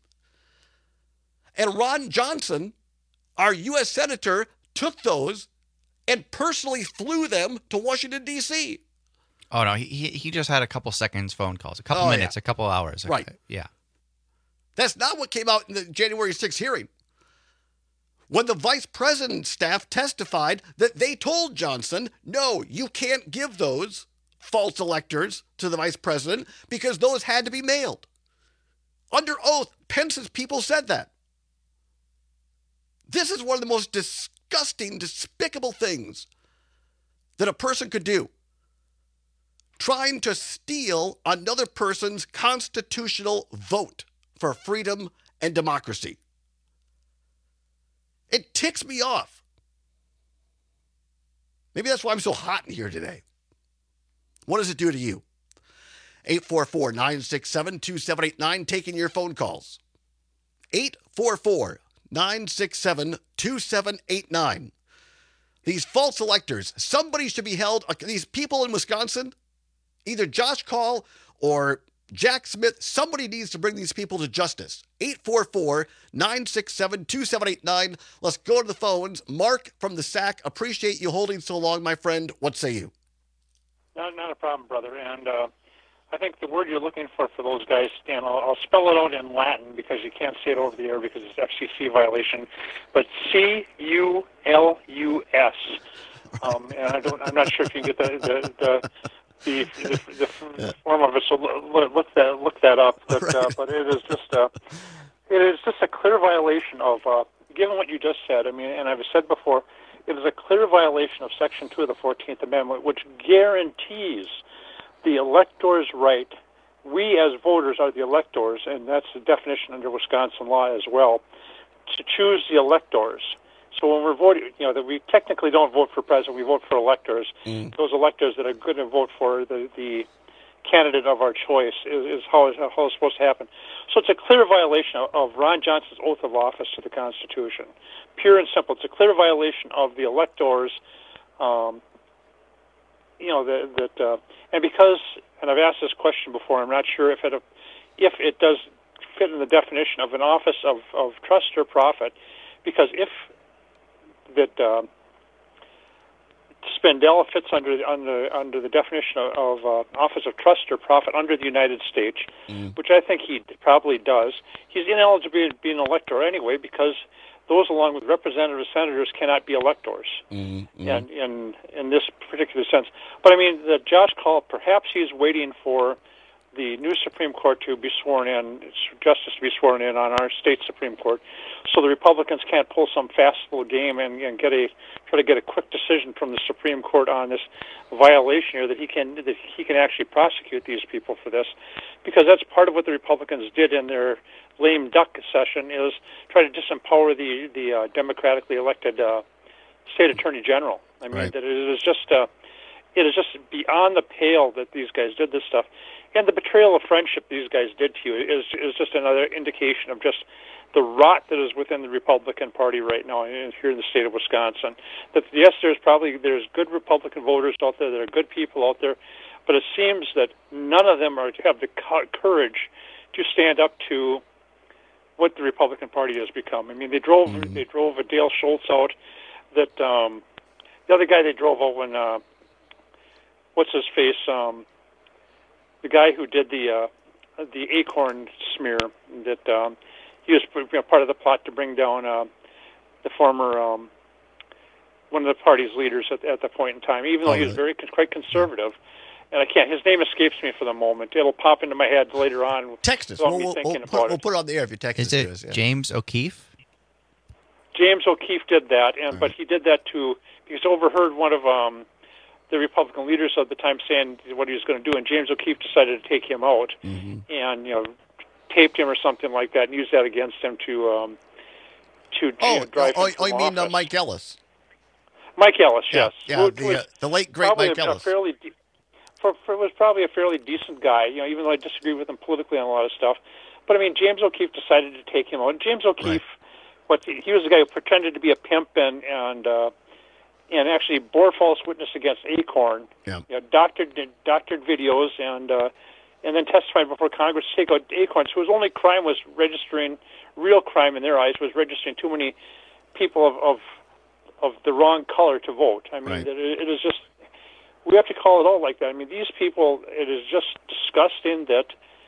And Ron Johnson, our U.S. Senator, took those and personally flew them to Washington, D.C. Oh, no, he just had a couple seconds phone calls, a couple minutes, a couple hours. Right. Yeah. That's not what came out in the January 6th hearing. When the vice president's staff testified that they told Johnson, no, you can't give those false electors to the vice president because those had to be mailed. Under oath, Pence's people said that. This is one of the most disgusting, despicable things that a person could do. Trying to steal another person's constitutional vote for freedom and democracy. It ticks me off. Maybe that's why I'm so hot in here today. What does it do to you? 844-967-2789, taking your phone calls. 844-967-2789. These false electors, somebody should be held, these people in Wisconsin, either Josh Kaul or Jack Smith, somebody needs to bring these people to justice. 844-967-2789. Let's go to the phones. Mark from the SAC, appreciate you holding so long, my friend. What say you? Not a problem, brother. And I think the word you're looking for those guys, Stan, I'll spell it out in Latin because you can't say it over the air because it's FCC violation. But C-U-L-U-S. And I'm not sure if you can get the form of it. So look that up. But, but it is just a clear violation of given what you just said. I mean, and I've said before, it is a clear violation of Section 2 of the 14th Amendment, which guarantees the elector's right. We as voters are the electors, and that's the definition under Wisconsin law as well, to choose the electors. So when we're voting, that we technically don't vote for president, we vote for electors. Those electors that are going to vote for the candidate of our choice is how it's supposed to happen. So it's a clear violation of Ron Johnson's oath of office to the Constitution. Pure and simple. It's a clear violation of the electors, and because, and I've asked this question before, I'm not sure if it does fit in the definition of an office of trust or profit, because if Spindell fits under the definition of office of trust or profit under the United States, which I think he probably does, he's ineligible to be an elector anyway because those, along with representatives, senators, cannot be electors in this particular sense. But I mean, the Josh Kaul, perhaps he's waiting for the new Supreme Court to be sworn in, justice to be sworn in on our state Supreme Court, so the Republicans can't pull some fast little game and try to get a quick decision from the Supreme Court on this violation here that he can actually prosecute these people for this, because that's part of what the Republicans did in their lame duck session, is try to disempower the democratically elected state attorney general. I mean, that it is just beyond the pale that these guys did this stuff. And the betrayal of friendship these guys did to you is just another indication of just the rot that is within the Republican Party right now here in the state of Wisconsin. That yes, there's good Republican voters out there, there are good people out there, but it seems that none of them have the courage to stand up to what the Republican Party has become. I mean, they drove a Dale Schultz out. That the other guy they drove out when what's his face. The guy who did the Acorn smear, that he was part of the plot to bring down the former one of the party's leaders at the point in time, even though he was quite conservative. And his name escapes me for the moment. It'll pop into my head later on. Text us. We'll put it on the air if you text us. Is it James O'Keefe? James O'Keefe did that, but he did that because overheard one of the Republican leaders at the time saying what he was going to do, and James O'Keefe decided to take him out and taped him or something like that and used that against him to drive him from you mean office. Mike Ellis? Mike Ellis, yes. Yeah, the late great Mike Ellis. Was probably a fairly decent guy, even though I disagree with him politically on a lot of stuff. But I mean, James O'Keefe decided to take him out. And James O'Keefe, he was the guy who pretended to be a pimp and actually bore false witness against Acorn. Doctored videos and then testified before Congress to take out Acorn. So his only crime was real crime in their eyes was registering too many people of the wrong color to vote. I mean, it is just, we have to call it all like that. I mean, these people, it is just disgusting that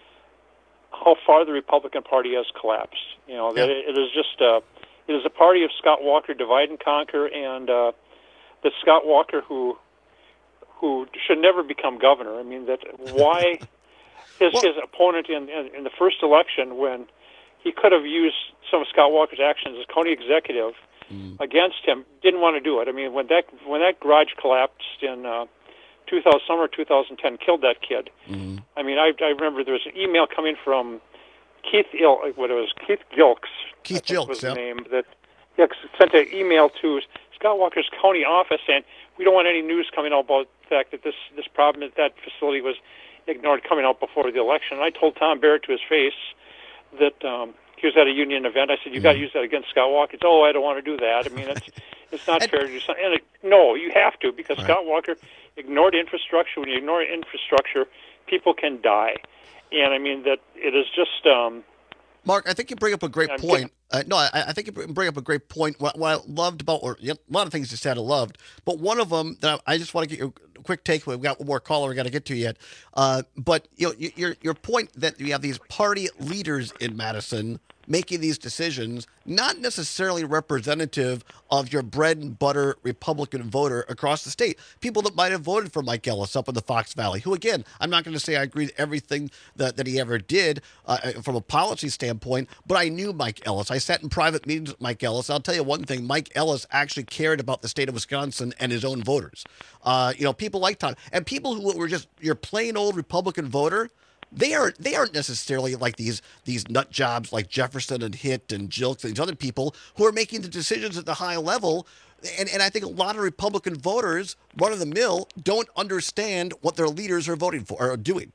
how far the Republican Party has collapsed. That it is just, it is a party of Scott Walker divide and conquer, and that Scott Walker, who should never become governor. I mean, that why his opponent in the first election, when he could have used some of Scott Walker's actions as county executive against him, didn't want to do it. I mean, when that garage collapsed in summer 2010, killed that kid. I mean, I remember there was an email coming from Keith Gilks. Keith Gilks was the name that sent an email to Scott Walker's county office saying, we don't want any news coming out about the fact that this problem at that facility was ignored coming out before the election. And I told Tom Barrett to his face that he was at a union event. I said, you got to use that against Scott Walker. It's, I don't want to do that. I mean, it's not fair to do something. And no, you have to, because Scott Walker ignored infrastructure. When you ignore infrastructure, people can die. And I mean, that it is just... Mark, I think you bring up a great point. I think you bring up a great point. What I loved about, a lot of things you said I loved, but one of them that I just want to get your quick take. We've got one more caller we got to get to yet. But your point that you have these party leaders in Madison making these decisions, not necessarily representative of your bread and butter Republican voter across the state. People that might have voted for Mike Ellis up in the Fox Valley, who, again, I'm not going to say I agree with everything that he ever did from a policy standpoint, but I knew Mike Ellis. I sat in private meetings with Mike Ellis. I'll tell you one thing, Mike Ellis actually cared about the state of Wisconsin and his own voters. People like Tom. And people who were just your plain old Republican voter, they aren't necessarily like these nut jobs like Jefferson and Hitt and Gilks and these other people who are making the decisions at the high level. And I think a lot of Republican voters, run of the mill, don't understand what their leaders are voting for or are doing.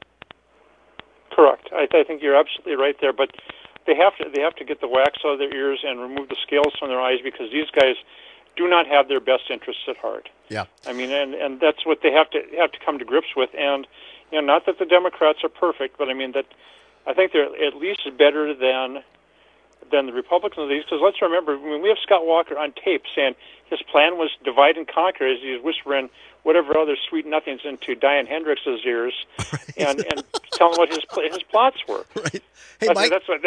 Correct. I think you're absolutely right there. But they have to get the wax out of their ears and remove the scales from their eyes, because these guys do not have their best interests at heart. Yeah. I mean, and that's what they have to come to grips with. And not that the Democrats are perfect, but I mean that I think they're at least better than the Republicans of these. Because let's remember, when we have Scott Walker on tape saying his plan was divide and conquer, as he's whispering whatever other sweet nothings into Diane Hendricks's ears, and telling what his plots were. Right. Hey, Mike. That's why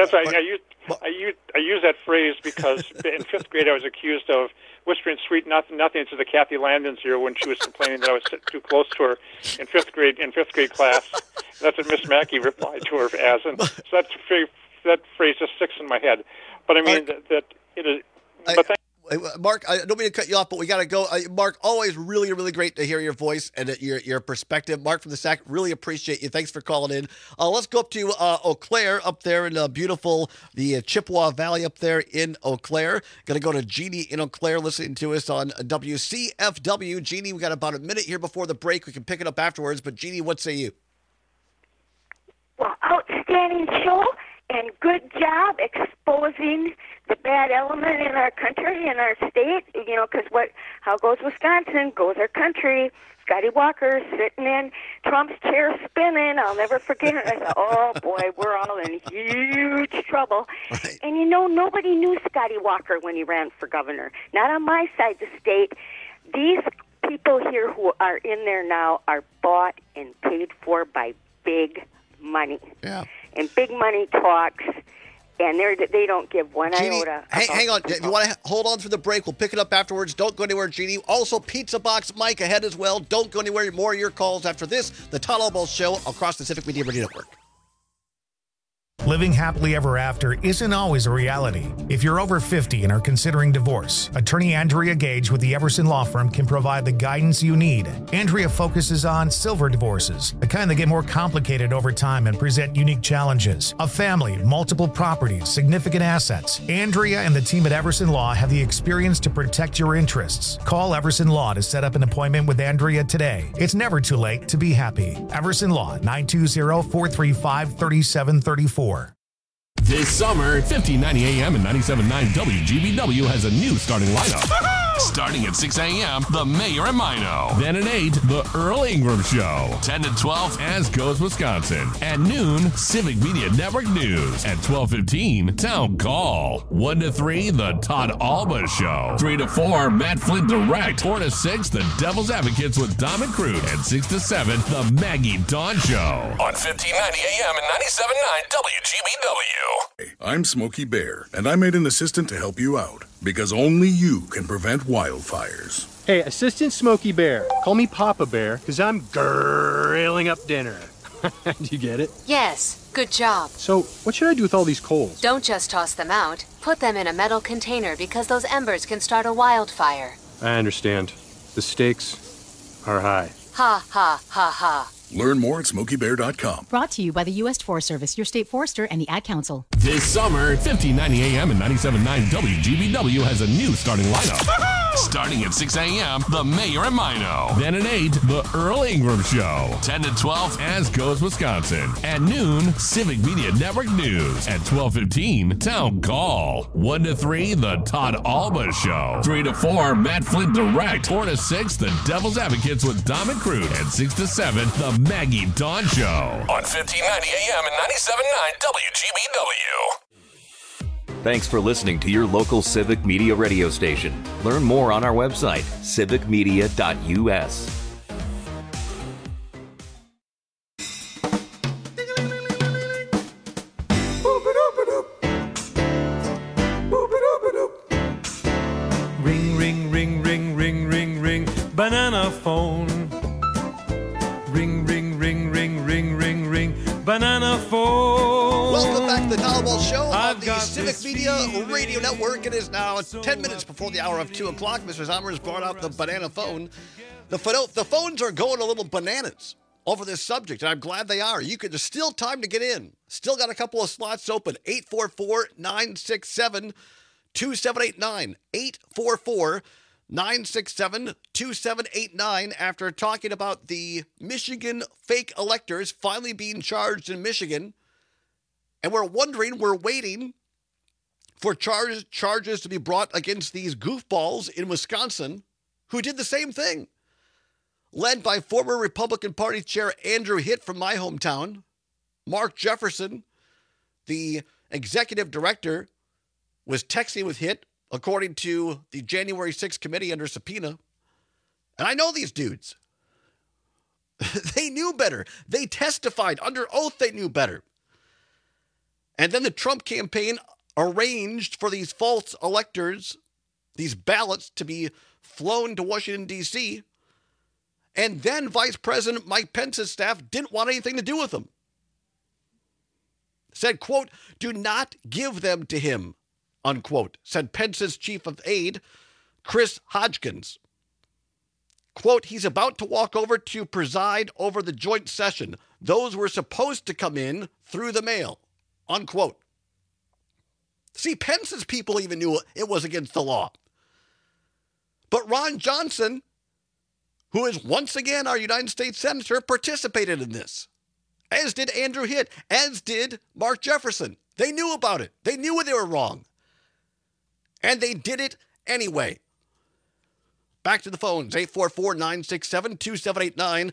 I use that phrase, because in fifth grade I was accused of whispering sweet nothings to the Kathy Landon's ear when she was complaining that I was sitting too close to her in fifth grade class. That's what Miss Mackey replied to her as, and so that phrase just sticks in my head. But I mean that it is. Mark, I don't mean to cut you off, but we got to go. Mark, always really, really great to hear your voice and your perspective. Mark from the SAC, really appreciate you. Thanks for calling in. Let's go up to Eau Claire up there in beautiful, the Chippewa Valley up there in Eau Claire. Going to go to Jeannie in Eau Claire listening to us on WCFW. Jeannie, we got about a minute here before the break. We can pick it up afterwards, but Jeannie, what say you? Well, outstanding show. And good job exposing the bad element in our country and our state, because how goes Wisconsin, goes our country. Scotty Walker sitting in Trump's chair spinning. I'll never forget it. I thought, oh, boy, we're all in huge trouble. Right. And, nobody knew Scotty Walker when he ran for governor. Not on my side of the state. These people here who are in there now are bought and paid for by big money. Yeah. And big money talks, and they don't give one Jeannie, iota. Hang on. If you want to hold on for the break, we'll pick it up afterwards. Don't go anywhere, Jeannie. Also, Pizza Box Mike ahead as well. Don't go anywhere. More of your calls after this. The Todd Albaugh Show across the Civic Media Radio Network. Living happily ever after isn't always a reality. If you're over 50 and are considering divorce, attorney Andrea Gage with the Everson Law Firm can provide the guidance you need. Andrea focuses on silver divorces, the kind that get more complicated over time and present unique challenges. A family, multiple properties, significant assets. Andrea and the team at Everson Law have the experience to protect your interests. Call Everson Law to set up an appointment with Andrea today. It's never too late to be happy. Everson Law, 920-435-3734. This summer, 1590 AM and 97.9 WGBW has a new starting lineup. Starting at 6 a.m., The Mayor and Mino. Then at 8, The Earl Ingram Show. 10 to 12, As Goes Wisconsin. At noon, Civic Media Network News. At 12:15, Town Call. 1 to 3, The Todd Albaugh Show. 3 to 4, Matt Flint Direct. 4 to 6, The Devil's Advocates with Dom and Crute. And 6 to 7, The Maggie Dawn Show. On 1590 AM and 97.9 WGBW. I'm Smokey Bear, and I made an assistant to help you out, because only you can prevent wildfires. Hey, Assistant Smokey Bear, call me Papa Bear, because I'm grilling up dinner. Did you get it? Yes, good job. So, what should I do with all these coals? Don't just toss them out. Put them in a metal container because those embers can start a wildfire. I understand. The stakes are high. Ha, ha, ha, ha. Learn more at SmokeyBear.com. Brought to you by the U.S. Forest Service, your state forester, and the Ad Council. This summer, 1590 AM and 97.9 WGBW has a new starting lineup. Starting at 6 a.m., The Mayor and Mino. Then at 8, The Earl Ingram Show. 10 to 12, As Goes Wisconsin. At noon, Civic Media Network News. At 12:15, Town Call. 1 to 3, The Todd Alba Show. 3 to 4, Matt Flint Direct. 4 to 6, The Devil's Advocates with Dom and Crude. And 6 to 7, The Maggie Dawn Show. On 1590 AM and 97.9 WGBW. Thanks for listening to your local Civic Media radio station. Learn more on our website, civicmedia.us. Ring, ring, ring, ring, ring, ring, ring, banana phone. Ring, ring, ring, ring, ring, ring, ring, banana phone. Welcome back to the Todd Wall Show on the Civic Media Radio Network. It is now 10 minutes before the hour of 2 o'clock. Mr. Sommer has brought out the banana phone. The phones are going a little bananas over this subject, and I'm glad they are. There's still time to get in. Still got a couple of slots open. 844-967-2789. 844-967-2789 after talking about the Michigan fake electors finally being charged in Michigan. And we're waiting for charges to be brought against these goofballs in Wisconsin who did the same thing. Led by former Republican Party Chair Andrew Hitt from my hometown, Mark Jefferson, the executive director, was texting with Hitt, according to the January 6th committee under subpoena. And I know these dudes. They knew better. They testified under oath they knew better. And then the Trump campaign arranged for these false electors, these ballots, to be flown to Washington, D.C., and then Vice President Mike Pence's staff didn't want anything to do with them. Said, quote, "Do not give them to him," unquote, said Pence's chief of aide, Chris Hodgkins. Quote, "He's about to walk over to preside over the joint session. Those were supposed to come in through the mail," unquote. See, Pence's people even knew it was against the law. But Ron Johnson, who is once again our United States Senator, participated in this, as did Andrew Hitt, as did Mark Jefferson. They knew about it. They knew they were wrong. And they did it anyway. Back to the phones, 844-967-2789,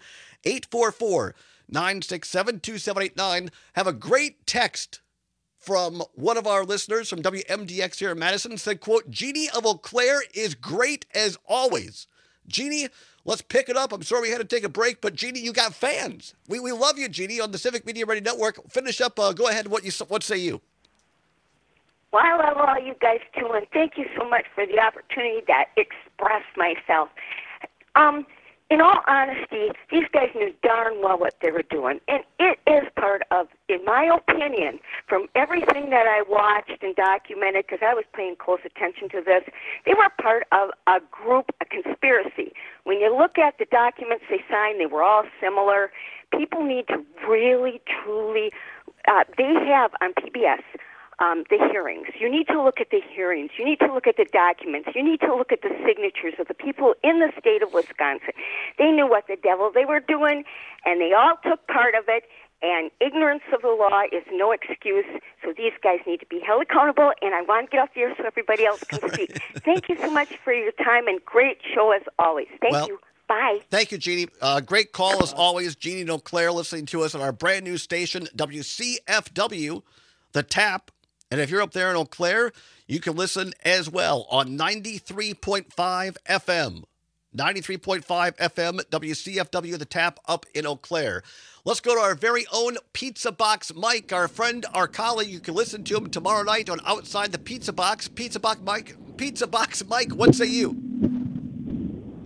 844-967-2789. Have a great text from one of our listeners from WMDX here in Madison. Said, quote, "Jeannie of Eau Claire is great as always." Jeannie, let's pick it up. I'm sorry we had to take a break, but Jeannie, you got fans. We love you, Jeannie, on the Civic Media Radio Network. Finish up. Go ahead. What say you? Well, I love all you guys too, and thank you so much for the opportunity to express myself. In all honesty, these guys knew darn well what they were doing, and it is part of, in my opinion, from everything that I watched and documented, because I was paying close attention to this, they were part of a group, a conspiracy. When you look at the documents they signed, they were all similar. People need to really, truly, they have on PBS, the hearings. You need to look at the hearings. You need to look at the documents. You need to look at the signatures of the people in the state of Wisconsin. They knew what the devil they were doing, and they all took part of it, and ignorance of the law is no excuse, so these guys need to be held accountable, and I want to get off the air so everybody else can speak. Thank you so much for your time, and great show as always. Thank you. Bye. Thank you, Jeannie. Great call as always. Jeannie in Eau Claire listening to us on our brand new station, WCFW, The Tap. And if you're up there in Eau Claire, you can listen as well on 93.5 FM. 93.5 FM, WCFW, The Tap up in Eau Claire. Let's go to our very own Pizza Box Mike, our friend, our colleague. You can listen to him tomorrow night on Outside the Pizza Box. Pizza Box Mike, what say you?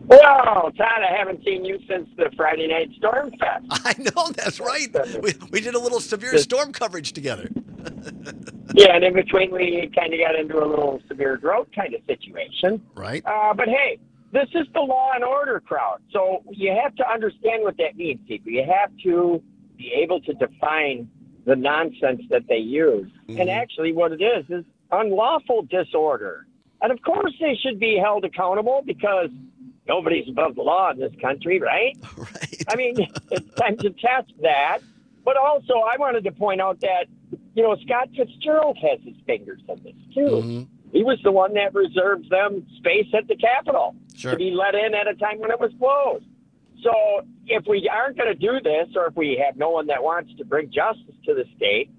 Well, Todd, I haven't seen you since the Friday Night Storm Fest. I know, that's right. We did a little severe storm coverage together. Yeah, and in between we kind of got into a little severe drought kind of situation. Right. But hey, this is the law and order crowd. So you have to understand what that means, people. You have to be able to define the nonsense that they use. Mm-hmm. And actually what it is unlawful disorder. And of course they should be held accountable because nobody's above the law in this country, right? Right. I mean, it's time to test that. But also I wanted to point out that, Scott Fitzgerald has his fingers in this too. Mm-hmm. He was the one that reserved them space at the Capitol to be let in at a time when it was closed. So if we aren't going to do this, or if we have no one that wants to bring justice to the state,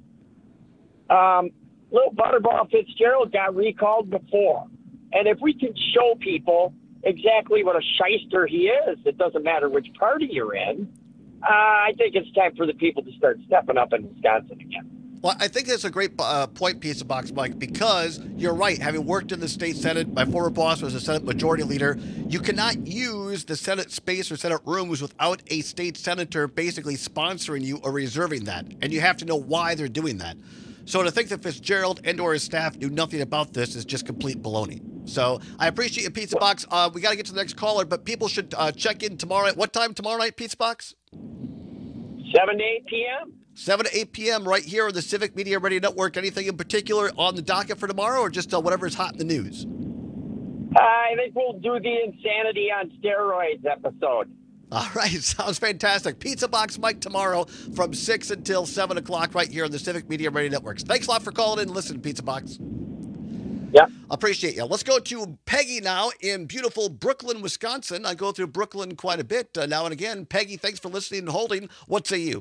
little Butterball Fitzgerald got recalled before. And if we can show people exactly what a shyster he is, it doesn't matter which party you're in, I think it's time for the people to start stepping up in Wisconsin again. Well, I think that's a great point, Pizza Box Mike, because you're right. Having worked in the state Senate, my former boss was a Senate Majority Leader. You cannot use the Senate space or Senate rooms without a state senator basically sponsoring you or reserving that. And you have to know why they're doing that. So to think that Fitzgerald and or his staff knew nothing about this is just complete baloney. So I appreciate you, Pizza Box. We got to get to the next caller, but people should check in tomorrow. At what time tomorrow night, Pizza Box? 7 to 8 p.m. 7 to 8 p.m. right here on the Civic Media Radio Network. Anything in particular on the docket for tomorrow, or just whatever's hot in the news? I think we'll do the Insanity on Steroids episode. All right, sounds fantastic. Pizza Box Mike tomorrow from 6 until 7 o'clock right here on the Civic Media Radio Networks. Thanks a lot for calling in and listening, Pizza Box. Yeah. Appreciate you. Let's go to Peggy now in beautiful Brooklyn, Wisconsin. I go through Brooklyn quite a bit now and again. Peggy, thanks for listening and holding. What say you?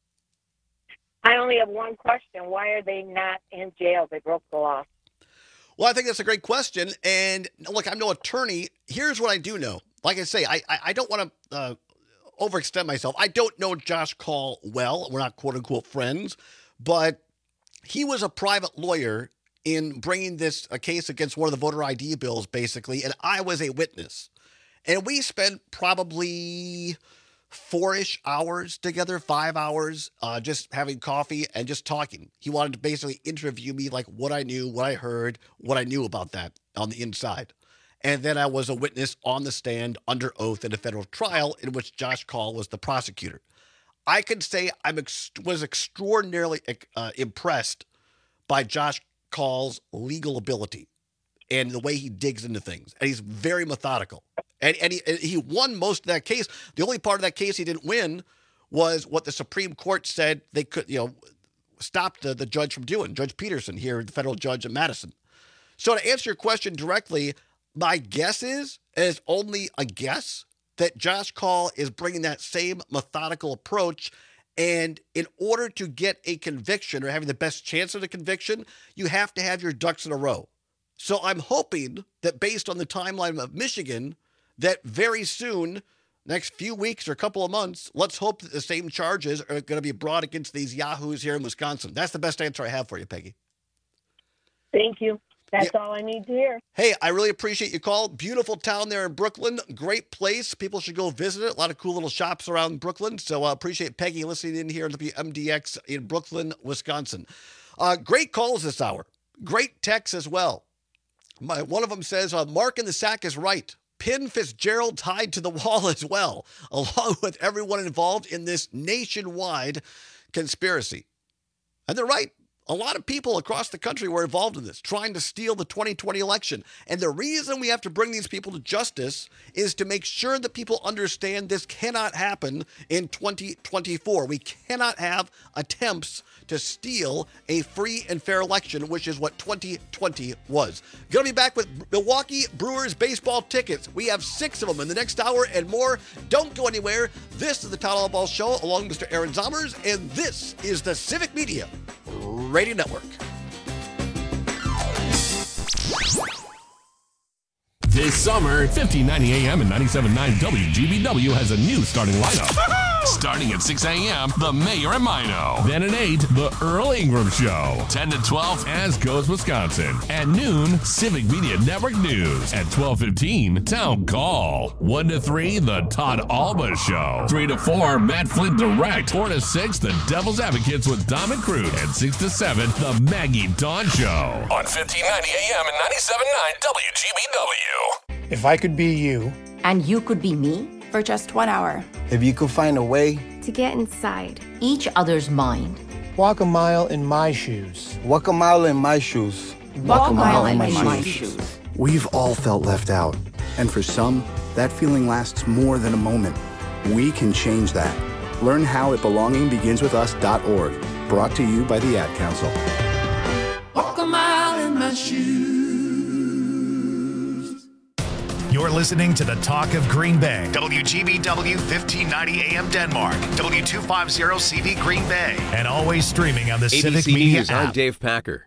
I only have one question. Why are they not in jail? They broke the law. Well, I think that's a great question. And look, I'm no attorney. Here's what I do know. Like I say, I don't want to overextend myself. I don't know Josh Kaul well. We're not quote-unquote friends. But he was a private lawyer in bringing this a case against one of the voter ID bills, basically. And I was a witness. And we spent probably 4-ish hours together, 5 hours, just having coffee and just talking. He wanted to basically interview me, like what I knew, what I heard, what I knew about that on the inside. And then I was a witness on the stand under oath in a federal trial in which Josh Kaul was the prosecutor. I can say I was extraordinarily impressed by Josh Kaul's legal ability and the way he digs into things. And he's very methodical. And he won most of that case. The only part of that case he didn't win was what the Supreme Court said they could, stop the judge from doing, Judge Peterson here, the federal judge in Madison. So to answer your question directly, my guess is, and it's only a guess, that Josh Kaul is bringing that same methodical approach. And in order to get a conviction or having the best chance of a conviction, you have to have your ducks in a row. So I'm hoping that based on the timeline of Michigan, that very soon, next few weeks or a couple of months, let's hope that the same charges are going to be brought against these yahoos here in Wisconsin. That's the best answer I have for you, Peggy. Thank you. That's all I need to hear. Hey, I really appreciate your call. Beautiful town there in Brooklyn. Great place. People should go visit it. A lot of cool little shops around Brooklyn. So I appreciate Peggy listening in here on WMDX in Brooklyn, Wisconsin. Great calls this hour. Great texts as well. One of them says, Mark in the Sack is right. Pin Fitzgerald tied to the wall as well, along with everyone involved in this nationwide conspiracy. And they're right. A lot of people across the country were involved in this, trying to steal the 2020 election. And the reason we have to bring these people to justice is to make sure that people understand this cannot happen in 2024. We cannot have attempts to steal a free and fair election, which is what 2020 was. Going to be back with Milwaukee Brewers baseball tickets. We have 6 of them in the next hour and more. Don't go anywhere. This is the Todd Alabal Show along with Mr. Aaron Zommers, and this is the Civic Media Radio Network. This summer, 1590 AM and 97.9 WGBW has a new starting lineup. Starting at 6 a.m., The Mayor and Mino. Then at 8, The Earl Ingram Show. 10 to 12, As Goes Wisconsin. At noon, Civic Media Network News. At 12:15, Town Call. 1 to 3, The Todd Alba Show. 3 to 4, Matt Flynn Direct. 4 to 6, The Devil's Advocates with Dom and Crute. And 6 to 7, The Maggie Dawn Show. On 1590 AM and 97.9 WGBW. If I could be you. And you could be me? For just 1 hour. If you could find a way. To get inside. Each other's mind. Walk a mile in my shoes. Walk a mile in my shoes. Walk a mile in my shoes. We've all felt left out. And for some, that feeling lasts more than a moment. We can change that. Learn how at belongingbeginswithus.org. Brought to you by the Ad Council. Walk a mile in my shoes. You're listening to the Talk of Green Bay. WGBW 1590 AM Denmark. W250 CV Green Bay. And always streaming on the ABC Civic Media News, app. I'm Dave Packer.